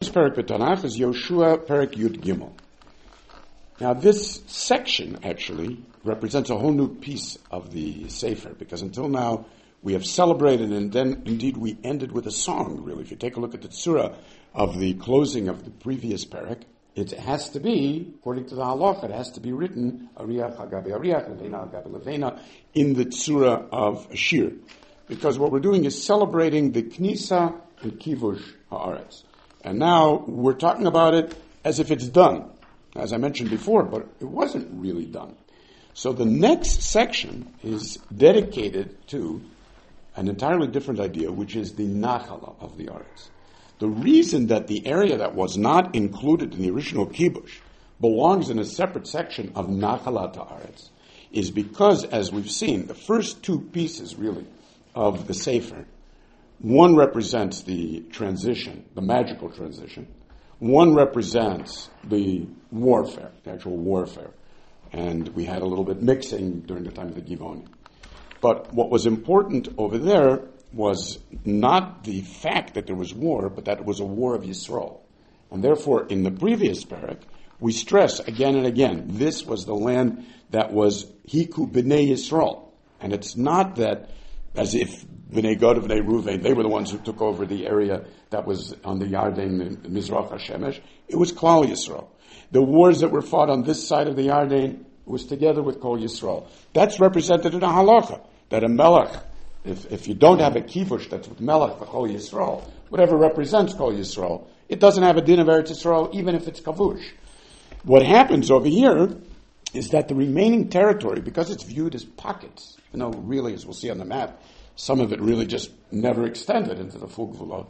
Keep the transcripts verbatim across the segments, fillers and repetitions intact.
first parak b'Tanakh is Yoshua Parak Yud Gimel. Now this section actually represents a whole new piece of the Sefer, because until now we have celebrated, and then indeed we ended with a song, really. If you take a look at the tzura of the closing of the previous parak, it has to be, according to the halach, it has to be written Ariach Hagabe Ariach, Levena Hagabe Levena, in the tzura of a shir. Because what we're doing is celebrating the Knisa and Kivush Haaretz. And now we're talking about it as if it's done, as I mentioned before, but it wasn't really done. So the next section is dedicated to an entirely different idea, which is the Nachala of the Aretz. The reason that the area that was not included in the original Kibush belongs in a separate section of Nachala Ta'aretz is because, as we've seen, the first two pieces, really, of the Sefer, one represents the transition, the magical transition. One represents the warfare, the actual warfare. And we had a little bit mixing during the time of the Givon. But what was important over there was not the fact that there was war, but that it was a war of Yisrael. And therefore, in the previous parak, we stress again and again, this was the land that was Hiku B'nai Yisrael. And it's not that as if B'nai Gad, B'nai Ruvain, they were the ones who took over the area that was on the Yarden, the Mizrach HaShemesh. It was Klal Yisrael. The wars that were fought on this side of the Yarden was together with Kol Yisrael. That's represented in a halacha, that a melech, if, if you don't have a kivush that's with melech, the Kol Yisrael, whatever represents Kol Yisrael, it doesn't have a din of Eretz Yisrael, even if it's kavush. What happens over here is that the remaining territory, because it's viewed as pockets, you know, really, as we'll see on the map, some of it really just never extended into the full Gvulot.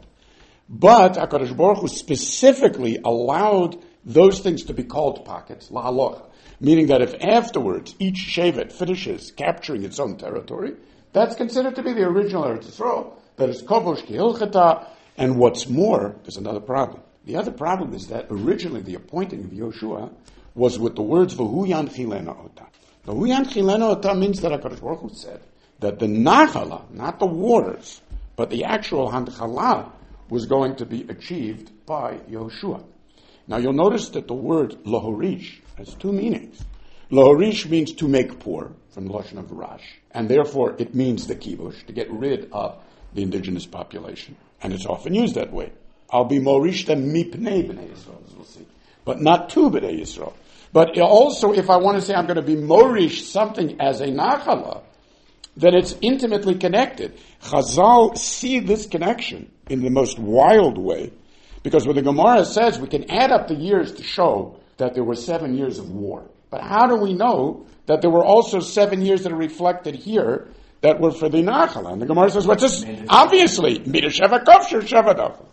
But HaKadosh Baruch Hu specifically allowed those things to be called pockets, la'aloch, meaning that if afterwards each shevet finishes capturing its own territory, that's considered to be the original Eretz Yisrael, that is kovosh kihilchata. And what's more, there's another problem. The other problem is that originally the appointing of Yoshua was with the words V'hu yanchilena ota. V'hu yanchilena ota means that HaKadosh Baruch Hu said that the nachala, not the waters, but the actual hanchala was going to be achieved by Yoshua. Now you'll notice that the word lohorish has two meanings. Lohorish means to make poor, from the Lashon of Rash, and therefore it means the kibush, to get rid of the indigenous population. And it's often used that way. I'll be morish them mipnei b'nei Yisrael, as we'll see. But not to b'nei Yisrael. But also, if I want to say I'm going to be morish something as a nachala, then it's intimately connected. Chazal see this connection in the most wild way, because when the Gemara says we can add up the years to show that there were seven years of war. But how do we know that there were also seven years that are reflected here that were for the Nachala? And the Gemara says, what's this? Obviously, Midasheva Kovshir Shevadov.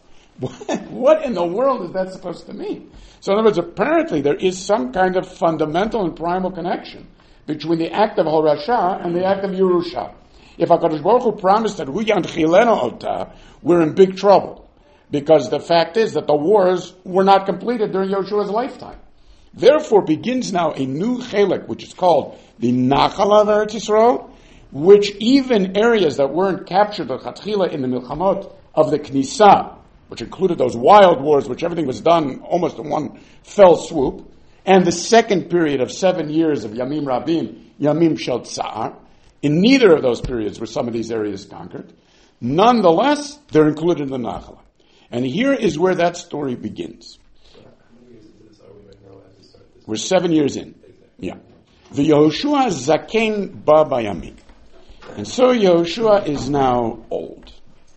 What in the world is that supposed to mean? So in other words, apparently there is some kind of fundamental and primal connection between the act of Horasha and the act of Yerusha. If HaKadosh Baruch Hu promised that Hu Yanchilena Ota, we're in big trouble. Because the fact is that the wars were not completed during Yoshua's lifetime. Therefore begins now a new chelek, which is called the Nachala of Eretz Yisrael, which even areas that weren't captured or Chatchila in the Milchamot of the Knisa, which included those wild wars, which everything was done almost in one fell swoop, and the second period of seven years of Yamim Rabim, Yamim Shel Tsa'ar, in neither of those periods were some of these areas conquered. Nonetheless, they're included in the Nachala. And here is where that story begins. So how many years into this are we right now as we start this? We're seven years in. Yeah. The Yehoshua Zaken Ba Bayamim. And so Yehoshua is now old.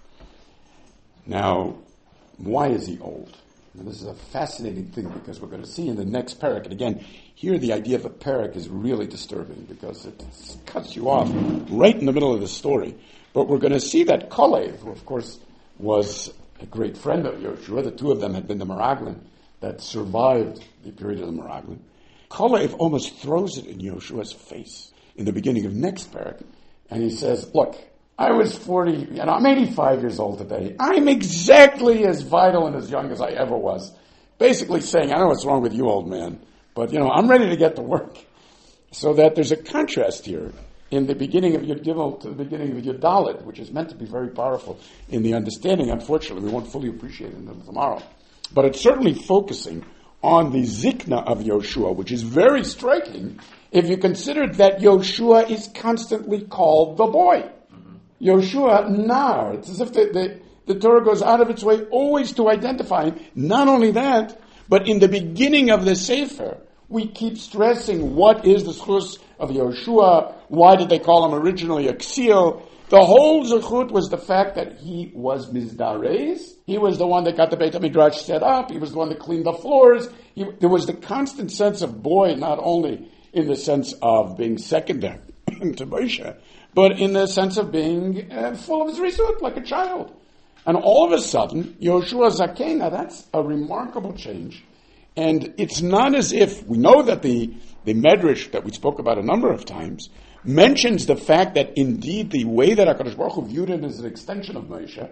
Now, why is he old? Now, this is a fascinating thing because we're going to see in the next parak, and again, here the idea of a parak is really disturbing because it cuts you off right in the middle of the story. But we're going to see that Kalev, who of course was a great friend of Yehoshua, the two of them had been the Meraglim that survived the period of the Meraglim. Kalev almost throws it in Yehoshua's face in the beginning of next parak, and he says, look, I was forty, you know, I'm eighty-five years old today. I'm exactly as vital and as young as I ever was. Basically saying, I know what's wrong with you, old man, but, you know, I'm ready to get to work. So that there's a contrast here in the beginning of Yud Gimel to the beginning of Yud Dalet, which is meant to be very powerful in the understanding. Unfortunately, we won't fully appreciate it until tomorrow. but it's certainly focusing on the zikna of Yoshua, which is very striking if you consider that Yoshua is constantly called the boy. Mm-hmm. Yoshua, Nar. It's as if the, the, the Torah goes out of its way always to identify him. Not only that, but in the beginning of the Sefer, we keep stressing what is the zchus of Yoshua, why did they call him originally a ksil. The whole zechut was the fact that he was mizdares. He was the one that got the Beit HaMidrash set up. He was the one that cleaned the floors. He, there was the constant sense of boy, not only in the sense of being secondary to Moshe, but in the sense of being uh, full of his result, like a child. And all of a sudden, Yoshua Zaken, now that's a remarkable change. And it's not as if, we know that the, the Medrash that we spoke about a number of times mentions the fact that indeed the way that HaKadosh Baruch Hu viewed it as an extension of Moshe,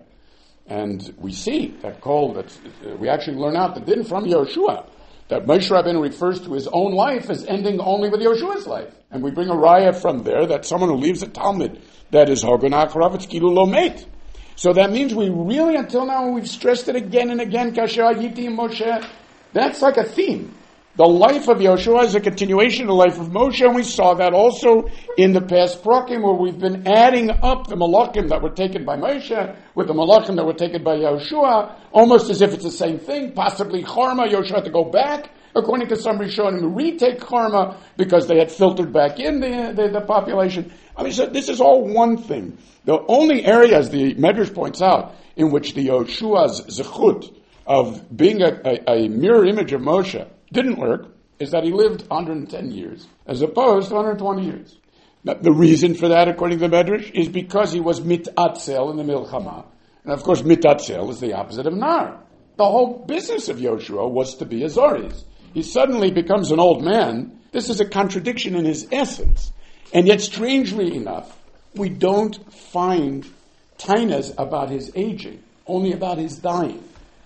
and we see that call that uh, we actually learn out the din from Yoshua, that Moshe Rabbeinu refers to his own life as ending only with Yoshua's life. And we bring a raya from there that someone who leaves a Talmud that is Hogan Acharav, it's Kilu Lo Meit. So that means we really, until now, we've stressed it again and again, Kasher Yiti Moshe. That's like a theme. The life of Yoshua is a continuation of the life of Moshe, and we saw that also in the past Prakim, where we've been adding up the Malachim that were taken by Moshe with the Malachim that were taken by Yoshua, almost as if it's the same thing. Possibly Charma, Yoshua had to go back, according to some Rishonim, and retake Charma because they had filtered back in the, the, the population. I mean, so this is all one thing. The only areas, the Medrash points out, in which the Yoshua's zechut of being a, a, a mirror image of Moshe didn't work, is that he lived one hundred ten years, as opposed to one hundred twenty years. Now, the reason for that, according to the Medrash, is because he was mitatzel in the Milchama. And of course, mitatzel is the opposite of nar. The whole business of Yoshua was to be a Zoriz. He suddenly becomes an old man. This is a contradiction in his essence. And yet, strangely enough, we don't find tainas about his aging, only about his dying.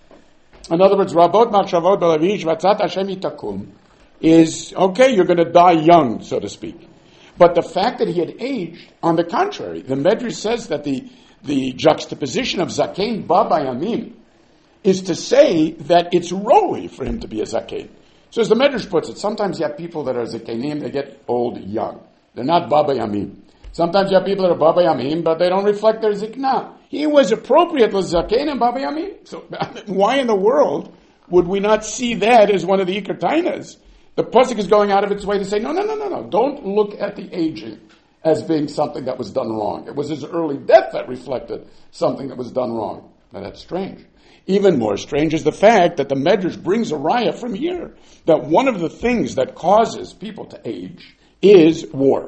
In other words, Rabot Machshavot Belavish Vatzat Hashem Itakum is, okay, you're going to die young, so to speak. But the fact that he had aged, on the contrary, the Medrash says that the, the juxtaposition of Zakein Baba Yamim is to say that it's rowy for him to be a Zakein. So as the Medrash puts it, sometimes you have people that are Zakeinim, they get old young. They're not Baba Yamim. Sometimes you have people that are Baba Yamim, but they don't reflect their Zikna. He was appropriate with Zakein and Baba Yamim. So why in the world would we not see that as one of the Iker Tainas? The Pasuk is going out of its way to say, no, no, no, no, no. Don't look at the aging as being something that was done wrong. It was his early death that reflected something that was done wrong. Now that's strange. Even more strange is the fact that the Medrash brings a raya from here, that one of the things that causes people to age is war.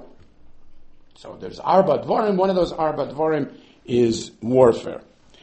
So there's Arba Dvarim, one of those Arba Dvarim is warfare.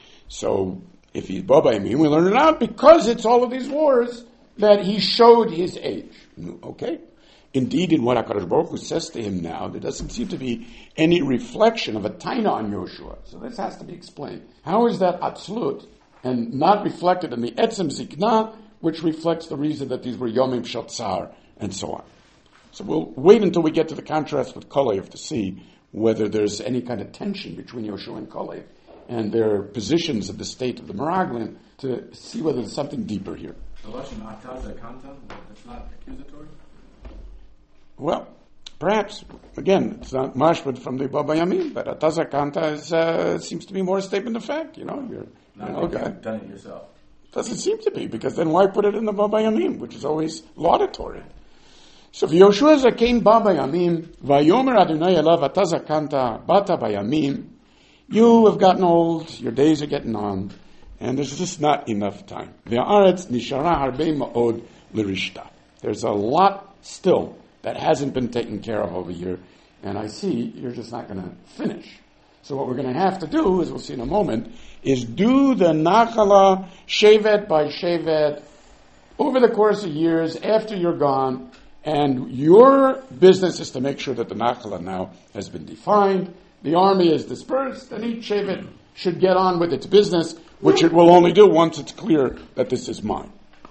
So if he's Baba Yamim, we learn it out because it's all of these wars that he showed his age. Okay? Indeed, in what HaKadosh Baruch Hu says to him now, there doesn't seem to be any reflection of a taina on Yoshua. So this has to be explained. How is that atzlut and not reflected in the etzem zikna, which reflects the reason that these were yomim shel tsar and so on? So we'll wait until we get to the contrast with Kalev to see whether there's any kind of tension between Yoshua and Kalev and their positions of the state of the Meraglim to see whether there's something deeper here. The Lashon Ataz Kanta, that's not accusatory? Well, perhaps. Again, it's not mashbad from the Baba Yamim, but Ataz Kanta is, uh, seems to be more a statement of fact. You know, you're not you know, okay. You've done it yourself. Doesn't seem to be, because then why put it in the Baba Yamim, which is always laudatory? So Yoshua Zakein Baba Yamim, Vayomer Adonai Elav Ataz Kanta Bata Bayamim. You have gotten old, your days are getting on, and there's just not enough time. Ve'aretz nishara harbe ma'od l'rishta. There's a lot still that hasn't been taken care of over here, and I see you're just not going to finish. So what we're going to have to do, as we'll see in a moment, is do the nachala shevet by shevet over the course of years after you're gone, and your business is to make sure that the nachala now has been defined, the army is dispersed, and each shevet should get on with its business, which it will only do once it's clear that this is mine.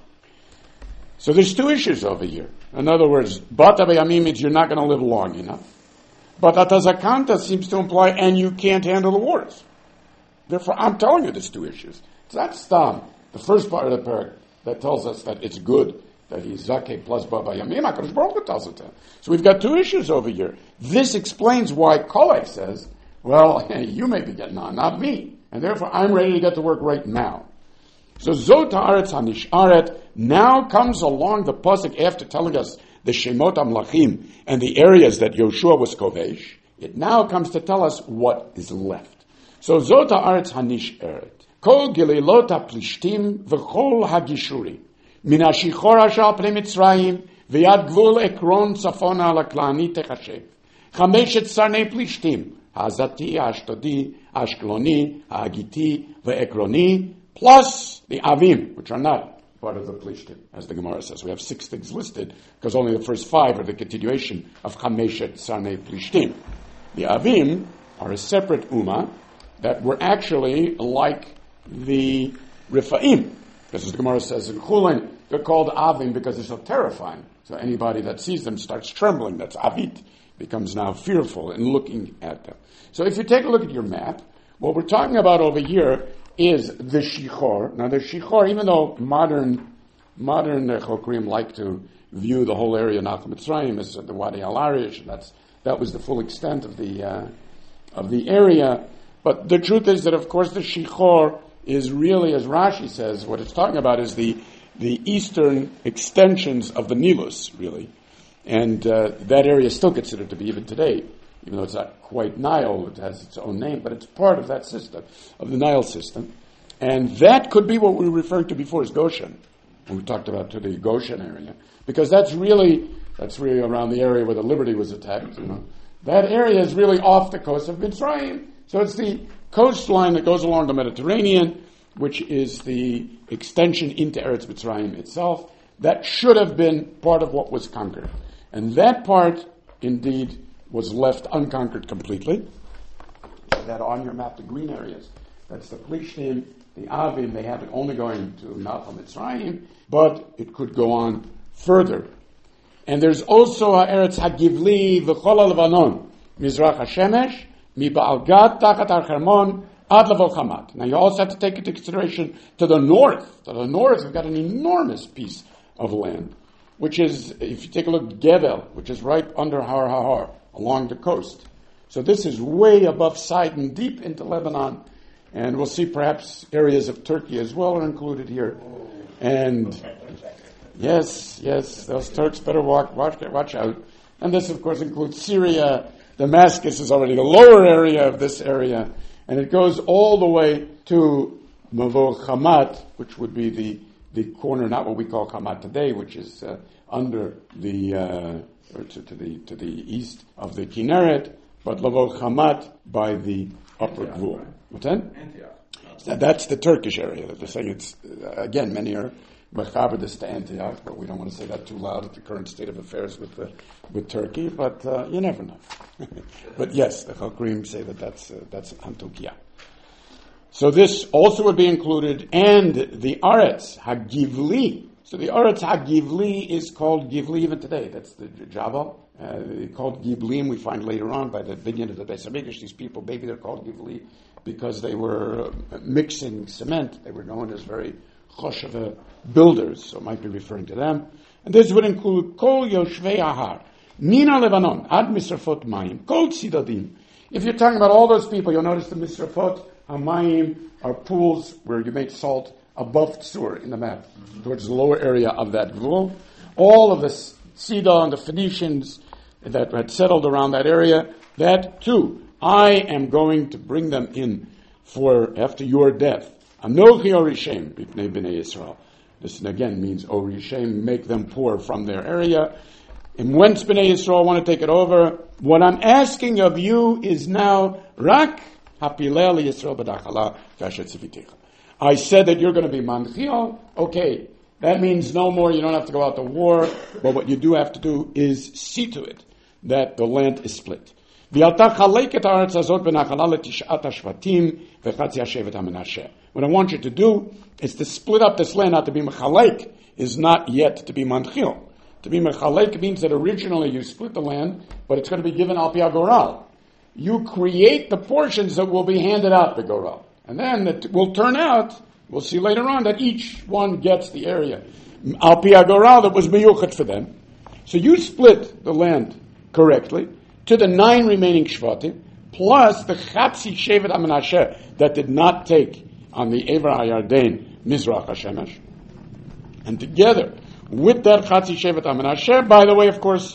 So there's two issues over here. In other words, Bata B'Yamim means you're not going to live long enough. But Atazakanta seems to imply, and you can't handle the wars. Therefore, I'm telling you there's two issues. It's not Stam, the first part of the parak. that tells us that it's good that he's Zakeh plus Baba Yamim. HaKadosh Baruch Hu tells it to him. So we've got two issues over here. This explains why Kolek says, well, you may be getting on, not me. And therefore, I'm ready to get to work right now. So Zot Haaretz HaNisharet now comes along the pasuk after telling us the Shemot HaMlachim and the areas that Yoshua was Kovesh. It now comes to tell us what is left. So Zot Haaretz HaNisharet Kol Gililot HaPlishtim V'chol HaGishuri Min HaShichor HaShal Pnei Mitzrayim V'yad Gvul Ekron Tzafona L'Klani Techashev Chameshet Sarnei Plishtim Hazati, Ashtodi, Ashkeloni, Hagiti, Ve'ekroni, plus the Avim, which are not part of the Plishtim, as the Gemara says. We have six things listed, because only the first five are the continuation of Chameshet Sarnei Plishtim. The Avim are a separate Ummah that were actually like the Rifaim, because as the Gemara says in Chulin, they're called Avim because they're so terrifying. So anybody that sees them starts trembling. That's Avit. Becomes now fearful in looking at them. So if you take a look at your map, what we're talking about over here is the Shichor. Now the Shichor, even though modern modern uh, Chokrim like to view the whole area of Nachal Mitzrayim as uh, the Wadi Al-Arish, and that's that was the full extent of the uh, of the area. But the truth is that, of course, the Shichor is really, as Rashi says, what it's talking about is the the eastern extensions of the Nilus, really. And uh, that area is still considered to be, even today, even though it's not quite Nile, it has its own name, but it's part of that system, of the Nile system. And that could be what we were referring to before as Goshen, when we talked about to the Goshen area. Because that's really, that's really around the area where the Liberty was attacked, you know. That area is really off the coast of Mitzrayim. So it's the coastline that goes along the Mediterranean, which is the extension into Eretz Mitzrayim itself. That should have been part of what was conquered. And that part, indeed, was left unconquered completely. So that on your map, the green areas, that's the Plishtim, the Avim, they have it only going to Nachal Mitzrayim, but it could go on further. And there's also Eretz HaGivli V'chol HaLevanon, Mizrach HaShemesh, Miba'al Gad Tachat Har-Hermon, Ad Level Chamat. Now you also have to take into consideration to the north. To the north, we've got an enormous piece of land, which is, if you take a look, Gebel, which is right under Har HaHar, along the coast. So this is way above Sidon, deep into Lebanon, and we'll see perhaps areas of Turkey as well are included here. And yes, yes, those Turks better walk, watch, watch out. And this, of course, includes Syria. Damascus is already the lower area of this area, and it goes all the way to Mavo Hamat, which would be the the corner, not what we call Hamat today, which is uh, under the, uh, or to, to the to the east of the Kinneret, but Lavot Hamat by the upper Gvul. Right? What's that? Antioch. So that's the Turkish area that they're saying. It's, uh, again, many are mechaber this to Antioch, but we don't want to say that too loud at the current state of affairs with the, with Turkey, but uh, you never know. But yes, the Chokrim say that that's, uh, that's Antiochia. So this also would be included, and the Aretz HaGivli. So the Aretz HaGivli is called Givli even today. That's the Java. Uh, called Giblim, we find later on by the binyan of the Beis HaMikdash. These people, maybe they're called Givli because they were uh, mixing cement. They were known as very chosheva builders, so it might be referring to them. And this would include Kol Yoshvei Ahar, Mina Lebanon, Ad Misrafot Mayim, Kol Tzidadim. If you're talking about all those people, you'll notice the Misrafot Hamayim are pools where you make salt above Tzur in the map, mm-hmm. towards the lower area of that Gvul. All of the Sidon and the Phoenicians that had settled around that area, that too, I am going to bring them in for after your death. Anochi Orishem, B'nei B'nei Yisrael. This again means Orishem, make them poor from their area. And whence B'nei Yisrael want to take it over, what I'm asking of you is now, Rak Hapilel Yisrael B'dachala Kashet Tzivitecha. I said that you're going to be Manchil. Okay, that means no more, you don't have to go out to war, but what you do have to do is see to it that the land is split. What I want you to do is to split up this land. Not to be mechalek is not yet to be manchil. To be mechalek means that originally you split the land, but it's going to be given al pi goral. You create the portions that will be handed out the goral. And then it will turn out We'll see later on that each one gets the area. Al pi hagoral, that was miyuchat for them. So you split the land correctly to the nine remaining shvatim, plus the Chatzi Shevet HaMenashe that did not take on the Ever HaYarden Mizrach HaShemesh. And together with that Chatzi Shevet HaMenashe, by the way, of course,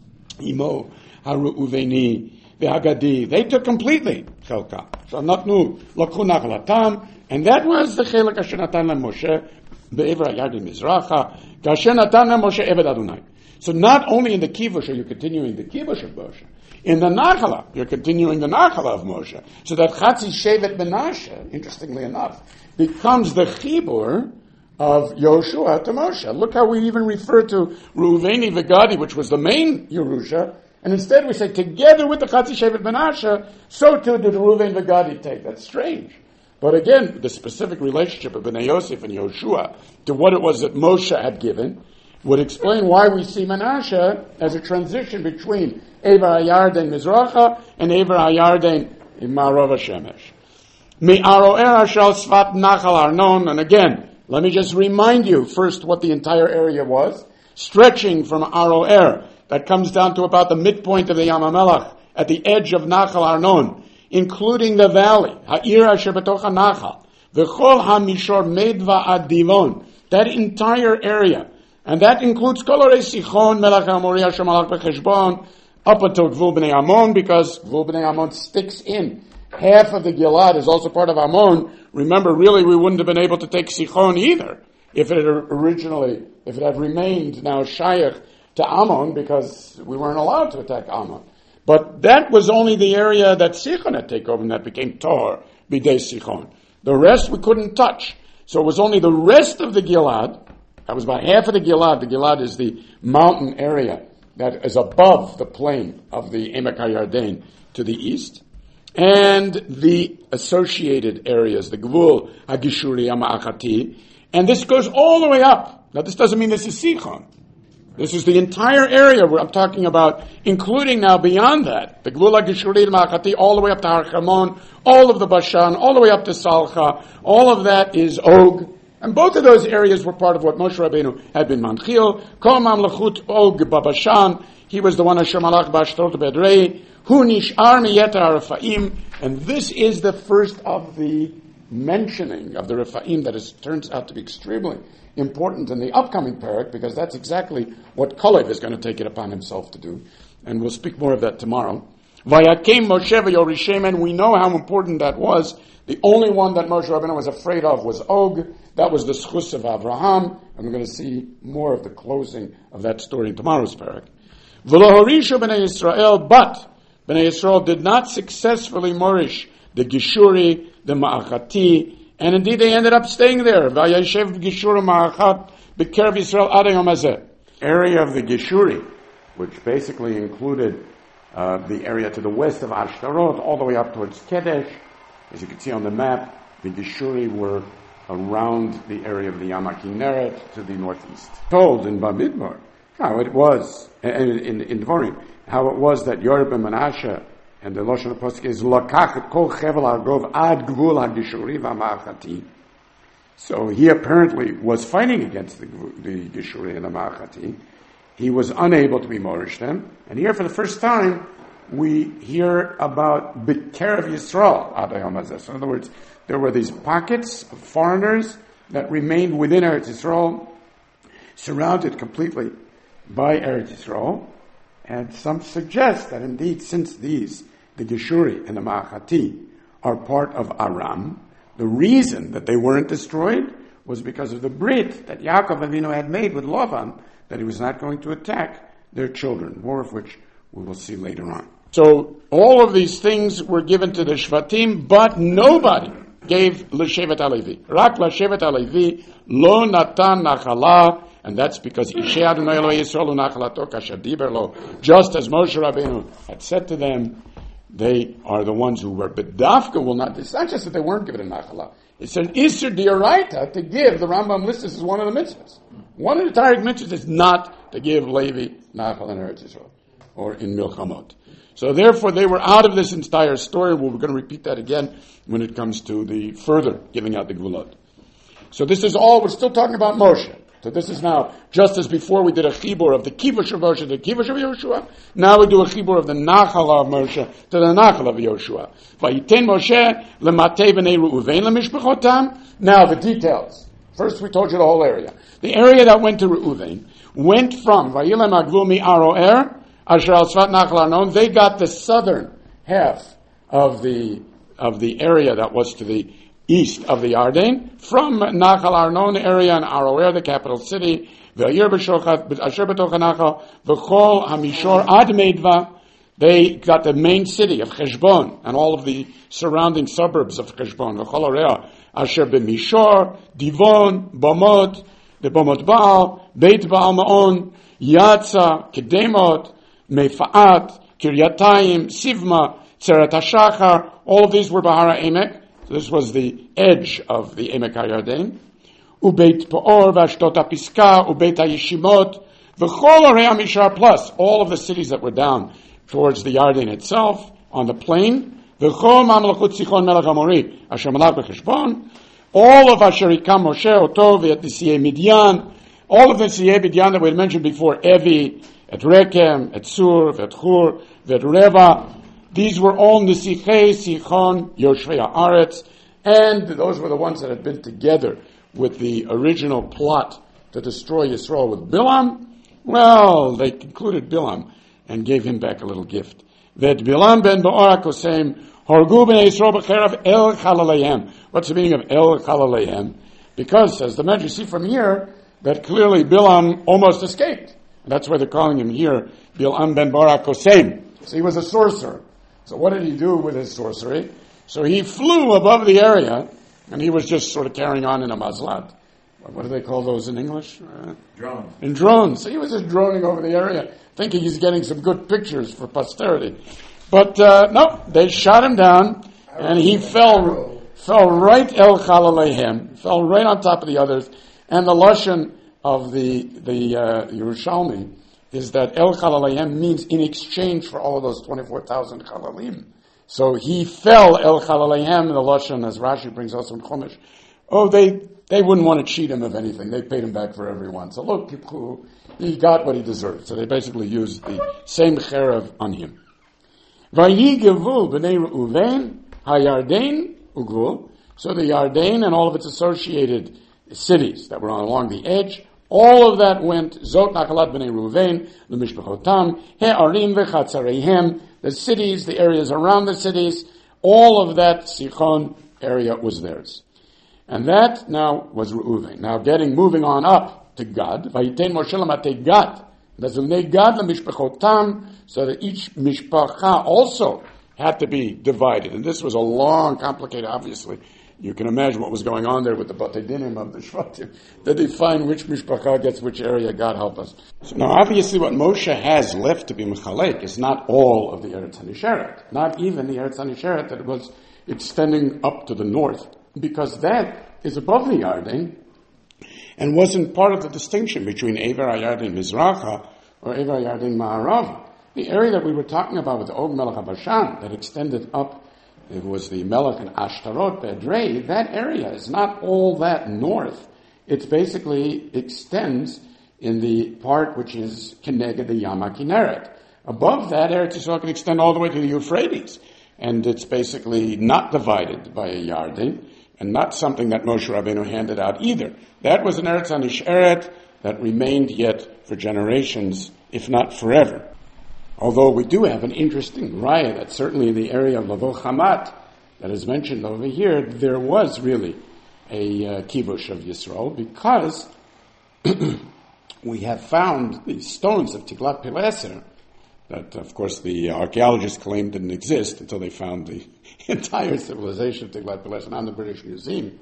Imo, HaReuveni, the Hagadi, they took completely Chelka. So Natnu, Lakhu Nachlatam, and that was the Chelak Asher Natan LaMoshe, Be'ever HaYarden Mizracha, Kasher Natan LaMoshe Eved Adonai. So not only in the Kivush are you continuing the Kivush of Moshe, in the Nachala, you're continuing the Nachala of Moshe. So that Chatzi Shevet Menashe, interestingly enough, becomes the Chibur of Yoshua to Moshe. Look how we even refer to Reuveni Vegadi, which was the main Yerusha, and instead we say, together with the Chatzi Shevet Menashe, so too did Reuven Vegadi take. That's strange. But again, the specific relationship of Bnei Yosef and Yoshua to what it was that Moshe had given would explain why we see Menashe as a transition between Ever HaYarden Mizracha and Ever HaYarden Ma'arav HaShemesh. Me'aro'er Hashal Svat Nachal Arnon, and again, let me just remind you first what the entire area was, stretching from Aro'er, that comes down to about the midpoint of the Yam HaMelech, at the edge of Nachal Arnon, including the valley, Ha'ir Asher Betoch HaNachal, V'chol HaMishor Medva Ad Divon, that entire area. And that includes Kolore Sichon, Melech HaMori Asher Malach B'Cheshbon, up until Gvul B'nai Ammon, because Gvul B'nai Ammon sticks in. Half of the Gilad is also part of Ammon. Remember, really, we wouldn't have been able to take Sichon either, if it had originally, if it had remained now Shayach to Ammon, because we weren't allowed to attack Ammon. But that was only the area that Sichon had taken over, and that became Tor, B'dei Sichon. The rest we couldn't touch. So it was only the rest of the Gilad. That was about half of the Gilad. The Gilad is the mountain area that is above the plain of the Emek HaYarden to the east. And the associated areas, the Gvul, HaGishuri, HaMa'achati. And this goes all the way up. Now this doesn't mean this is Sichon. This is the entire area where I'm talking about, including now beyond that, the Gvul HaGishuri, HaMa'achati, all the way up to Har Chamon, all of the Bashan, all the way up to Salcha. All of that is Og. And both of those areas were part of what Moshe Rabbeinu had been manchil. Kol mamlechut Og babashan. He was the one Asher malach b'ashtarot bedrei. Hu nishar miyeter ha'refaim. And this is the first of the mentioning of the Refaim that is, turns out to be extremely important in the upcoming parak, because that's exactly what Kalev is going to take it upon himself to do. And we'll speak more of that tomorrow. Vayakem Moshe v'Yorishem, and we know how important that was. The only one that Moshe Rabbeinu was afraid of was Og. That was the schus of Avraham, and we're going to see more of the closing of that story in tomorrow's parak. V'lo horishu b'nei Yisrael, but b'nei Yisrael did not successfully morish the Gishuri, the Ma'achati, and indeed they ended up staying there. V'yashev Gishur Ma'achat b'kerv Yisrael ad hayom hazeh. Area of the Gishuri, which basically included uh, the area to the west of Ashtarot, all the way up towards Kedesh. As you can see on the map, the Gishuri were around the area of the Yam HaKinneret to the northeast. Told in Bamidbar how it was, in, in, in Dvorim, how it was that Yoreh ben Menashe, and the Lashon of Posuk is Lakach et kol chevel ha'grov ad gvul ha'gishuri v'ma'achati. So he apparently was fighting against the, the Gishuri and the Ma'achati. He was unable to be morish them. And here for the first time, we hear about B'kerev Yisrael ad hayom hazeh. So in other words, there were these pockets of foreigners that remained within Eretz Yisrael, surrounded completely by Eretz Yisrael. And some suggest that indeed, since these, the Geshuri and the Ma'achati, are part of Aram, the reason that they weren't destroyed was because of the brit that Yaakov Avinu had made with Lavan, that he was not going to attack their children, more of which we will see later on. So all of these things were given to the Shvatim, but nobody gave L'Shevet HaLevi. Rak L'Shevet HaLevi lo natan nachala, and that's because Ishe Adonai Eloi Yisrael u'nachalato kasher diber lo. Just as Moshe Rabbeinu had said to them, they are the ones who were. But Dafka will not. It's not just that they weren't given a nachala. It's an Isser D'Oraita to give. The Rambam lists this as one of the mitzvahs. One of the Tariq mitzvahs is not to give Levi nachal in Eretz Yisrael or in Milchamot. So therefore, they were out of this entire story. Well, we're going to repeat that again when it comes to the further giving out the Gvulot. So this is all, we're still talking about Moshe. So this is now, just as before we did a chibur of the kivush of Moshe to the kivush of Yoshua, now we do a chibur of the nachal of Moshe to the nachal of Yoshua. Vayiten Moshe lematei b'nei Reuven lemishpachotam. Now the details. First we told you the whole area. The area that went to Reuven went from Vayilem agvul mi Aroer, asher al svat nachal Arnon. They got the southern half of the, of the area that was to the east of the Yarden, from Nachal Arnon area in Aroer, the capital city, V'ayir b'shochat, asher b'toch Nachal, v'chol hamishor ad Medva. They got the main city of Cheshbon and all of the surrounding suburbs of Cheshbon, v'chol area, asher b'mishor, Divon, Bomot, the Bomot Baal, Beit Baal Maon, Yatza, Kedemot, Mefa'at, Kiryatayim, Sivma, Tzeret HaShachar. All of these were Bahara Emek. This was the edge of the Emek HaYarden. Ubeit Po'or, Vashtot HaPiska, Ubeit HaYeshimot, V'chol Orei HaMishar, plus all of the cities that were down towards the Yarden itself, on the plain. V'chol Mamlechut Sichon Melech HaMori, Asher Malach B'Cheshbon. All of Asher Hikam Moshe, Oto, V'et Nisiyei Midyan. All of the Nisiyei Midyan that we had mentioned before, Evi, Et Rekem, Et Sur, V'et Chur, V'et Reva. These were all Nisichei, Sichon, Yoshvei Haaretz, and those were the ones that had been together with the original plot to destroy Yisrael with Bilam. Well, they concluded Bilam and gave him back a little gift. That Bilam ben Ba'ora Kosem, Horgu ben Yisrael b'cherav El Chalaleihem. What's the meaning of El Chalaleihem? Because, as the Medrash, you see from here, that clearly Bilam almost escaped. And that's why they're calling him here Bilam ben Ba'ora Kosem. So he was a sorcerer. So what did he do with his sorcery? So he flew above the area, and he was just sort of carrying on in a mazlat. What do they call those in English? Uh, Drones. In drones. So he was just droning over the area, thinking he's getting some good pictures for posterity. But uh, no, they shot him down, and he fell fell right El Chalaleihem, fell right on top of the others. And the lashon of the the uh, Yerushalmi is that El Chalaleihem means in exchange for all of those twenty-four thousand Chalalim. So he fell El Chalaleihem, the lashon, as Rashi brings us in Chumash. Oh, they they wouldn't want to cheat him of anything. They paid him back for everyone. So look, he got what he deserved. So they basically used the same cherev on him. Vayigevu b'nei Reuven hayarden ugvul. So the Yarden and all of its associated cities that were along the edge, all of that went Zot Nachalat b'nei Reuven l'mishpachotam he'arim v'chatzareihem. The cities, the areas around the cities, all of that Sichon area was theirs. And that now was Reuven. Now getting, moving on up to Gad. Vayiten Moshe l'matei Gad. V'zunei Gad l'mishpachotam. So that each mishpacha also had to be divided. And this was a long, complicated, obviously. You can imagine what was going on there with the Batei Dinim of the Shvatim. They define which mishpacha gets which area. God help us. So now obviously what Moshe has left to be Mechalek is not all of the Eretz HaNisheret. Not even the Eretz HaNisheret that was extending up to the north. Because that is above the Yarden and wasn't part of the distinction between Ever HaYarden Mizracha or Ever HaYarden Ma'arava. The area that we were talking about with the Og Melech HaBashan that extended up, it was the Melech and Ashtarot, Bedrei, that area is not all that north. It basically extends in the part which is Keneged the Yama Kinneret. Above that, Eretz Yisrael can extend all the way to the Euphrates. And it's basically not divided by a Yarden, and not something that Moshe Rabbeinu handed out either. That was an Eretz HaNisheret that remained yet for generations, if not forever. Although we do have an interesting raya that certainly in the area of Lavo Hamat that is mentioned over here, there was really a uh, kivush of Yisrael because we have found the stones of Tiglath-Pileser that, of course, the archaeologists claimed didn't exist until they found the entire civilization of Tiglath-Pileser on the British Museum.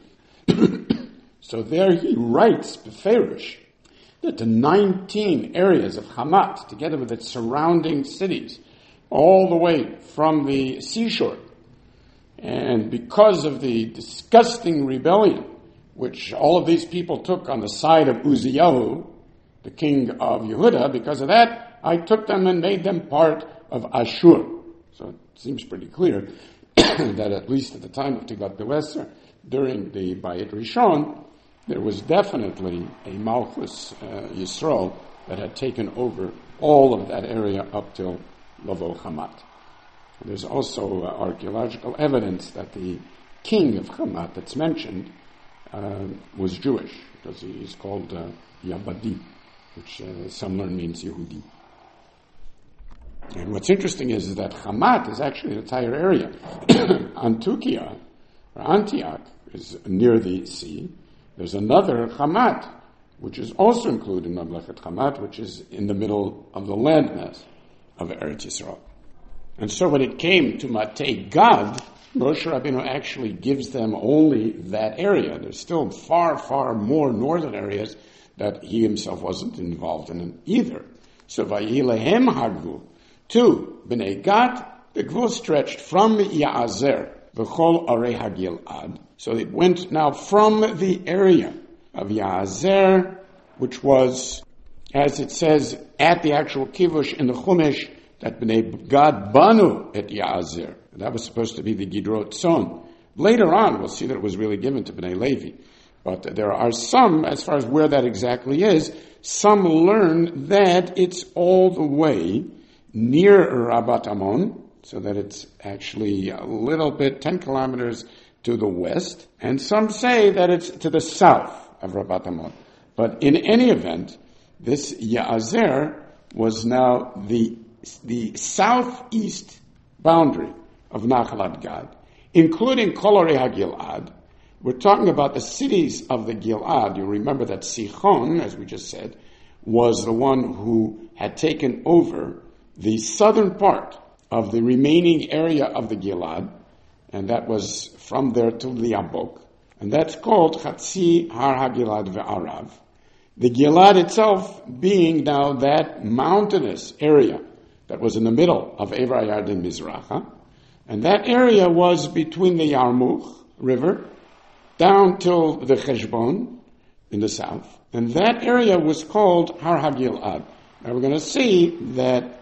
So there he writes, Beferish, that the nineteen areas of Hamat, together with its surrounding cities, all the way from the seashore, and because of the disgusting rebellion which all of these people took on the side of Uzziyahu, the king of Yehuda, because of that, I took them and made them part of Ashur. So it seems pretty clear that at least at the time of Tiglath-Pileser, during the Bayit Rishon, there was definitely a Malchus uh, Yisrael that had taken over all of that area up till Lavo Hamat. There's also uh, archaeological evidence that the king of Hamat that's mentioned uh, was Jewish, because he's called uh, Yabadi, which uh, some learn means Yehudi. And what's interesting is, is that Hamat is actually an entire area. Antukia, or Antioch, is near the sea. There's another Hamat, which is also included in Mamlechet Hamat, which is in the middle of the landmass of Eretz Yisrael. And so when it came to Matei Gad, Moshe Rabbeinu actually gives them only that area. There's still far, far more northern areas that he himself wasn't involved in either. So Vayilehem Hagvu, to Bnei Gad, the Gvul stretched from Ya'azer, V'chol Arei HaGil'ad. So it went now from the area of Ya'azer, which was, as it says at the actual Kivush in the Chumash, that Bnei Gad banu et Ya'azer. That was supposed to be the Gidrot Tzon. Later on, we'll see that it was really given to Bnei Levi. But there are some, as far as where that exactly is, some learn that it's all the way near Rabat Amon, so that it's actually a little bit, ten kilometers to the west, and some say that it's to the south of Rabat Amon. But in any event, this Ya'azer was now the the southeast boundary of Nachalat Gad, including Kol Arei HaGil'ad. We're talking about the cities of the Gil'ad. You remember that Sichon, as we just said, was the one who had taken over the southern part of the remaining area of the Gil'ad, and that was from there to the Yabok, and that's called Chatzi Har HaGil'ad Ve'arav. The Gil'ad itself being now that mountainous area that was in the middle of Ever Yarden Mizracha, and that area was between the Yarmuk River down till the Cheshbon in the south, and that area was called Har HaGil'ad. Now we're going to see that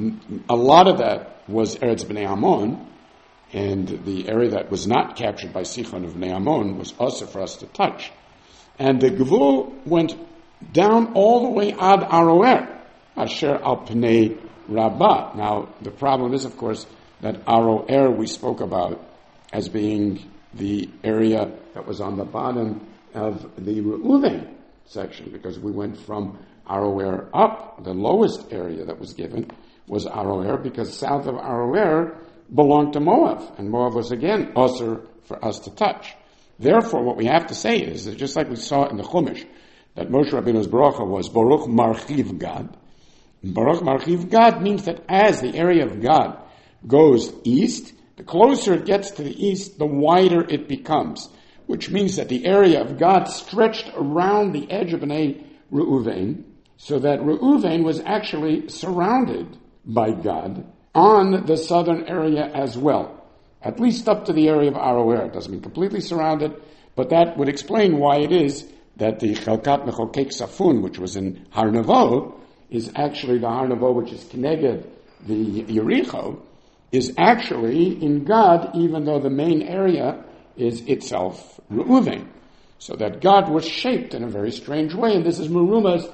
a lot of that was Eretz Bnei Ammon, and the area that was not captured by Sichon of Bnei Ammon was also for us to touch. And the Gvul went down all the way ad Aroer, Asher al Pnei Rabbah. Now, the problem is, of course, that Aroer we spoke about as being the area that was on the bottom of the Reuven section, because we went from Aroer up. The lowest area that was given was Aroer, because south of Aroer belonged to Moab, and Moab was again also for us to touch. Therefore, what we have to say is that just like we saw in the Chumash, that Moshe Rabbeinu's bracha was Baruch Marchiv Gad. Baruch Marchiv Gad means that as the area of God goes east, the closer it gets to the east, the wider it becomes, which means that the area of God stretched around the edge of Bnei Reuven, so that Reuven was actually surrounded by God on the southern area as well, at least up to the area of Aroer. It doesn't mean completely surrounded, but that would explain why it is that the Chelkat Mechokek Safun, which was in Har Nevo, is actually the Har Nevo, which is Keneged the Yericho, is actually in God, even though the main area is itself Reuven. So that God was shaped in a very strange way, and this is Merumas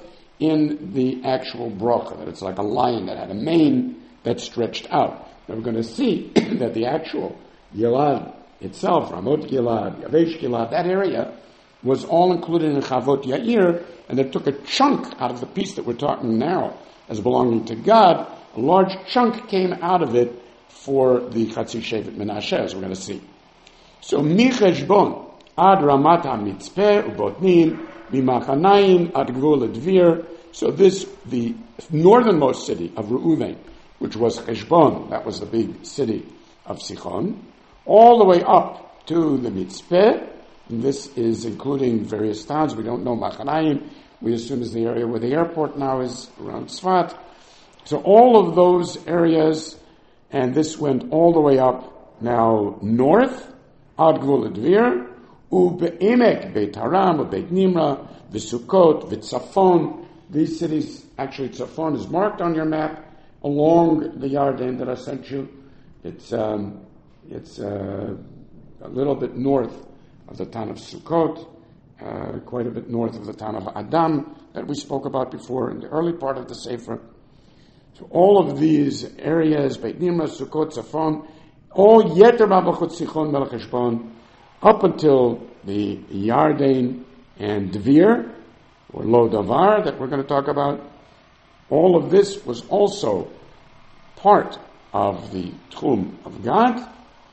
in the actual bracha, that it's like a lion that had a mane that stretched out. Now we're going to see that the actual Gilad itself, Ramot Gilad, Yavesh Gilad, that area was all included in Chavot Yair, and they took a chunk out of the piece that we're talking now as belonging to God. A large chunk came out of it for the Chatzi Shevet Menashe, as we're going to see. So, Mi Cheshbon, Ad Ramat HaMitzpeh, Ubotnim, Mimachanaim, Ad Gvul Dvir. So this, the northernmost city of Reuven, which was Cheshbon, that was the big city of Sichon, all the way up to the Mitzpeh, and this is including various towns. We don't know Machanaim. We assume is the area where the airport now is, around Tzfat. So all of those areas, and this went all the way up now north, Ad Gvul Dvir, Ube'emek, Beit Haram, Beit Nimra, V'Sukkot, V'Tzafon. These cities, actually Tzafon is marked on your map along the Yarden that I sent you. It's um, it's uh, a little bit north of the town of Sukkot, uh, quite a bit north of the town of Adam that we spoke about before in the early part of the Sefer. So all of these areas, Beit Nimrah, Sukkot, Tzafon, all Yeter Ma'avachot Sichon Melech Heshbon, up until the Yarden and Dvir, or Lo Davar, that we're going to talk about. All of this was also part of the Tchum of God,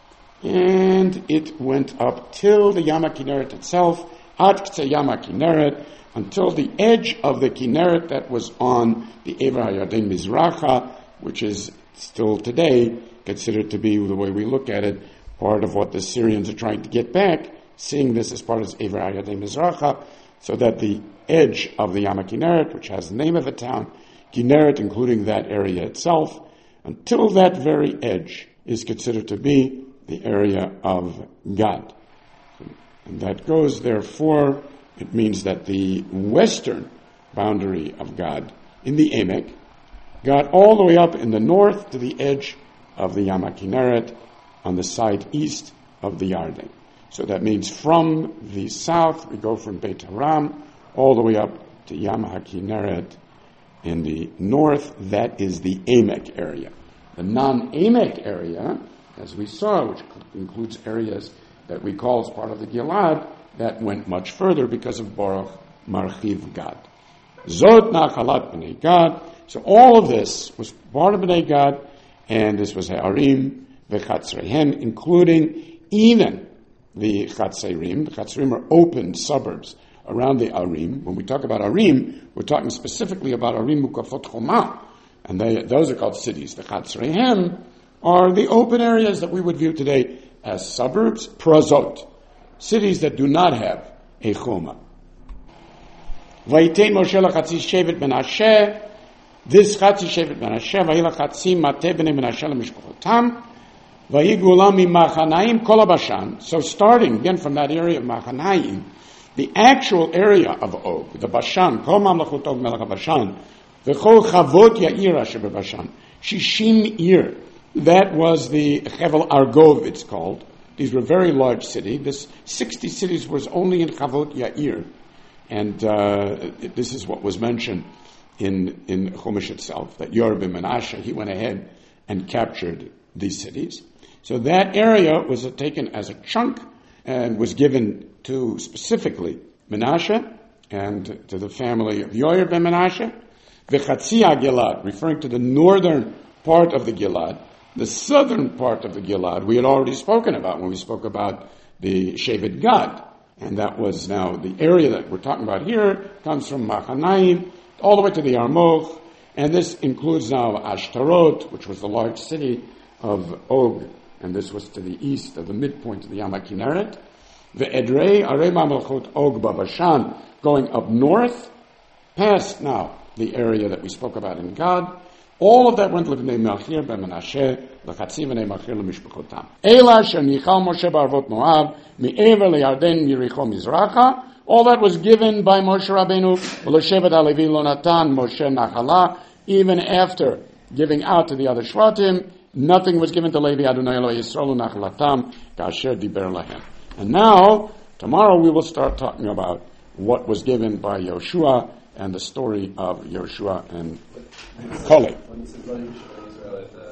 and it went up till the Yam HaKinneret itself, Ad K'tzei Yam HaKinneret, until the edge of the Kinneret that was on the Ever HaYarden Mizracha, which is still today considered to be, the way we look at it, part of what the Syrians are trying to get back, seeing this as part of Ever HaYarden Mizracha, so that the edge of the Yam HaKinneret, which has the name of a town, Kinneret, including that area itself, until that very edge is considered to be the area of God. And that goes, therefore, it means that the western boundary of God in the Emek got all the way up in the north to the edge of the Yam HaKinneret on the side east of the Yarden. So that means from the south, we go from Beit Haram all the way up to Yam HaKinneret in the north. That is the Emek area. The non-Emek area, as we saw, which includes areas that we call as part of the Gilad, that went much further because of Baruch Marchiv Gad. Zot Nachalat B'nai Gad. So all of this was part of B'nai Gad, and this was Ha'arim V'chatzreihem, including even the Chatzeirim. The Chatzeirim are open suburbs around the Arim. When we talk about Arim, we're talking specifically about Arim Mukafot Choma, and they, those are called cities. The Chatzreihem are the open areas that we would view today as suburbs, Prazot, cities that do not have a Choma. Vayitein Moshe lachatzi shevet Menashe, this chatzi shevet Menashe, vayila chatzi mateh b'nei Menashe l'mishpachotam, vayigulam mimachanaim kol Bashan. So starting again from that area of Machanaim, the actual area of Og, the Bashan, kol mamlachot Og melech Bashan, v'chol chavot ya'ir asher b'Bashan, shishim ir. That was the Chevel Argov, it's called. These were very large cities. This sixty cities was only in Chavot Yair. And uh, this is what was mentioned in, in Chumash itself, that Yor ben Menashe, he went ahead and captured these cities. So that area was taken as a chunk and was given to specifically Menashe and to the family of Yor ben Menashe. V'chatzi Gilad, referring to the northern part of the Gilad. The southern part of the Gilad we had already spoken about when we spoke about the Shevet Gad. And that was now the area that we're talking about here, comes from Machanaim all the way to the Yarmoch. And this includes now Ashtarot, which was the large city of Og. And this was to the east of the midpoint of the Yam HaKinneret. The Edrei, Arei Malchut Og Babashan, going up north, past now the area that we spoke about in Gad. All of that went to Bnei Machir ben Menashe, l'chatzi b'nei Machir l'mishpachotam. Ela shenichal Moshe b'arvot Moab, mi'ever le'Yarden Yericho Mizracha. All that was given by Moshe Rabbeinu, v'l'shevet ha'Levi lo natan Moshe nachala. Even after giving out to the other Shvatim, nothing was given to Levi Adonai Elohei Yisrael nachalatam ka'asher diber lahem. And now, tomorrow we will start talking about what was given by Yoshua and the story of Yoshua and Caleb. When you said Israel,